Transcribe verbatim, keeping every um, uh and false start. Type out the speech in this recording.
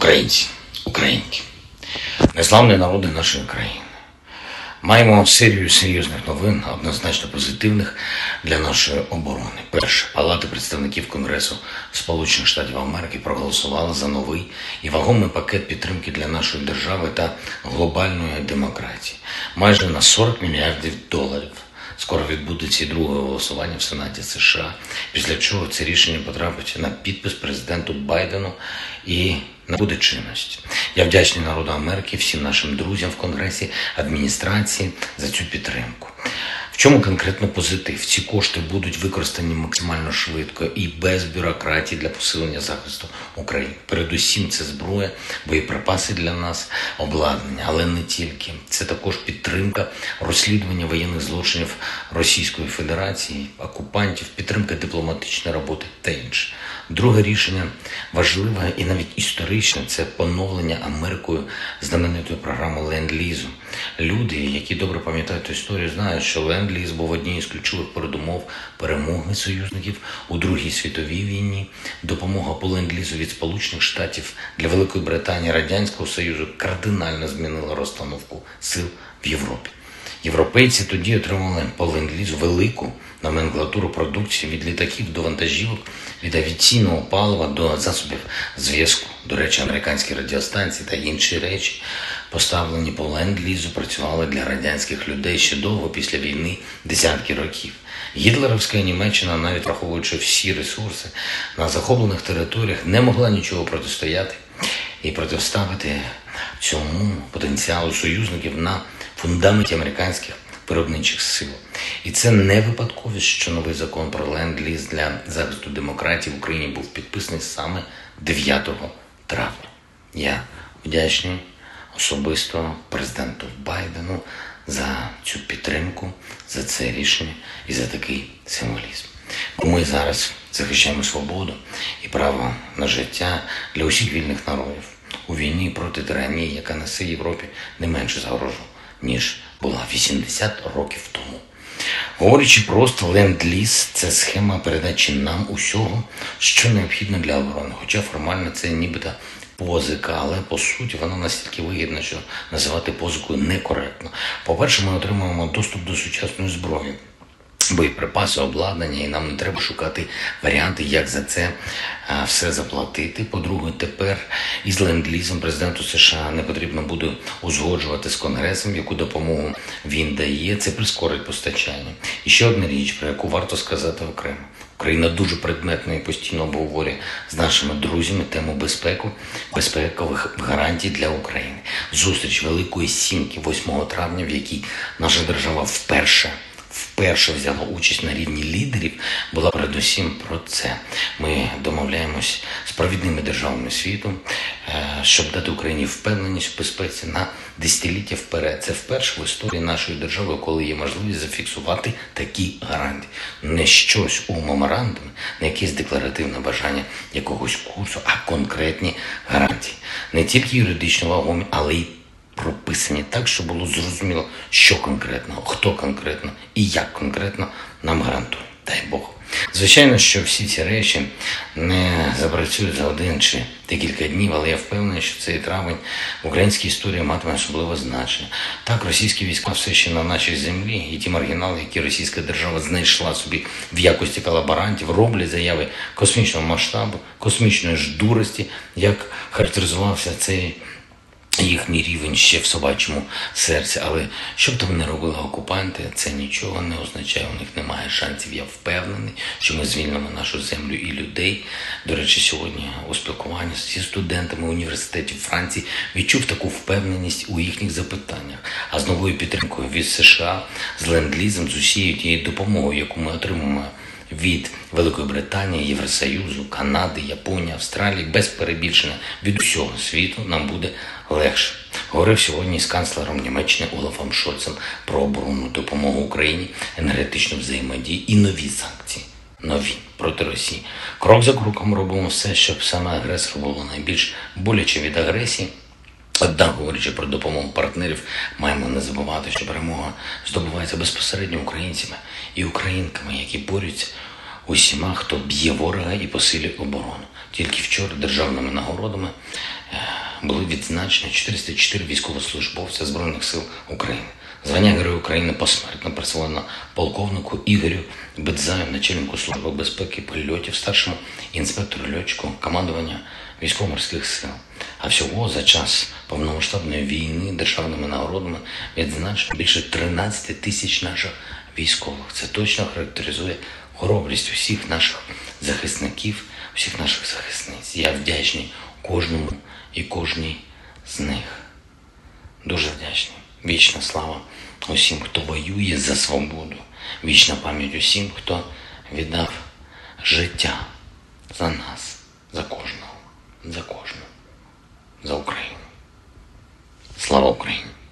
Українці, українки, незламні народи нашої країни. Маємо серію серйозних новин, однозначно позитивних для нашої оборони. Перше, Палата представників Конгресу Сполучених Штатів Америки проголосувала за новий і вагомий пакет підтримки для нашої держави та глобальної демократії. Майже на сорок мільярдів доларів. Скоро відбудеться і друге голосування в Сенаті США, після чого це рішення потрапить на підпис президенту Байдену і набуде чинності. Я вдячний народу Америки, всім нашим друзям в Конгресі, адміністрації за цю підтримку. В чому конкретно позитив? Ці кошти будуть використані максимально швидко і без бюрократії для посилення захисту України. Передусім це зброя, боєприпаси для нас, обладнання, але не тільки. Це також підтримка розслідування воєнних злочинів Російської Федерації, окупантів, підтримка дипломатичної роботи та інше. Друге рішення важливе і навіть історичне – це поновлення Америкою знаменитої програми Ленд-лізу. Люди, які добре пам'ятають історію, знають, що Ленд-ліз був однією з ключових передумов перемоги союзників у Другій світовій війні. Допомога по Ленд-лізу від Сполучених Штатів для Великої Британії, Радянського Союзу кардинально змінила розстановку сил в Європі. Європейці тоді отримали по Ленд-лізу велику номенклатуру продукції від літаків до вантажівок, від авіаційного палива до засобів зв'язку. До речі, американські радіостанції та інші речі, поставлені по Ленд-лізу, працювали для радянських людей ще довго після війни, десятки років. Гітлерівська Німеччина, навіть враховуючи всі ресурси на захоплених територіях, не могла нічого протистояти і протиставити цьому потенціалу союзників на фундаменті американських виробничих сил. І це не випадковість, що новий закон про Ленд-ліз для захисту демократії в Україні був підписаний саме дев'ятого травня. Я вдячний особисто президенту Байдену за цю підтримку, за це рішення і за такий символізм. Бо ми зараз захищаємо свободу і право на життя для усіх вільних народів у війні проти тиранії, яка несе Європі не менше загрозу, ніж була вісімдесят років тому. Говорячи просто, Ленд-ліз – це схема передачі нам усього, що необхідно для оборони. Хоча формально це нібито позика, але по суті вона настільки вигідна, що називати позикою некоректно. По-перше, ми отримуємо доступ до сучасної зброї, боєприпаси, обладнання, і нам не треба шукати варіанти, як за це а, все заплатити. По-друге, тепер із Ленд-лізом президенту США не потрібно буде узгоджувати з Конгресом, яку допомогу він дає. Це прискорить постачання. І ще одна річ, про яку варто сказати окремо. Україна дуже предметно і постійно обговорює з нашими друзями тему безпеку, безпекових гарантій для України. Зустріч Великої Сімки восьмого травня, в якій наша держава вперше вперше взяла участь на рівні лідерів, була передусім про це. Ми домовляємось з провідними державами світу, щоб дати Україні впевненість в безпеці на десятиліття вперед. Це вперше в історії нашої держави, коли є можливість зафіксувати такі гарантії. Не щось у меморандумі, не якесь декларативне бажання якогось курсу, а конкретні гарантії. Не тільки юридично вагомі, але й прописані так, щоб було зрозуміло, що конкретно, хто конкретно і як конкретно нам гарантує. Дай Бог. Звичайно, що всі ці речі не запрацюють за один чи декілька днів, але я впевнений, що цей травень в українській історії матиме особливе значення. Так, російські війська все ще на нашій землі, і ті маргінали, які російська держава знайшла собі в якості колаборантів, роблять заяви космічного масштабу, космічної ж дурості, як характеризувався цей їхній рівень ще в собачому серці. Але що б там не робили окупанти, це нічого не означає, у них немає шансів. Я впевнений, що ми звільнимо нашу землю і людей. До речі, сьогодні у спілкуванні зі студентами університетів Франції відчув таку впевненість у їхніх запитаннях. А з новою підтримкою від США, з Ленд-лізом, з усією тією допомогою, яку ми отримуємо від Великої Британії, Євросоюзу, Канади, Японії, Австралії, без перебільшення від усього світу, нам буде легше. Говорив сьогодні з канцлером Німеччини Олафом Шольцем про оборонну допомогу Україні, енергетичну взаємодію і нові санкції. Нові проти Росії. Крок за кроком робимо все, щоб саме агресор було найбільш боляче від агресії. Однак, говорячи про допомогу партнерів, маємо не забувати, що перемога здобувається безпосередньо українцями і українками, які борються усіма, хто б'є ворога і посилює оборону. Тільки вчора державними нагородами були відзначені чотириста чотири військовослужбовця Збройних сил України. Звання Герой України посмертно присвоєно полковнику Ігорю Бедзаю, начальнику Служби безпеки польотів, старшому інспектору льотчику командування військово-морських сил. А всього за час повномасштабної війни державними нагородами відзначено більше тринадцять тисяч наших військових. Це точно характеризує хоробрість усіх наших захисників, усіх наших захисниць. Я вдячний кожному і кожній з них. Дуже вдячний. Вічна слава усім, хто воює за свободу. Вічна пам'ять усім, хто віддав життя за нас, за кожного, за кожну, за Україну. Слава Україні!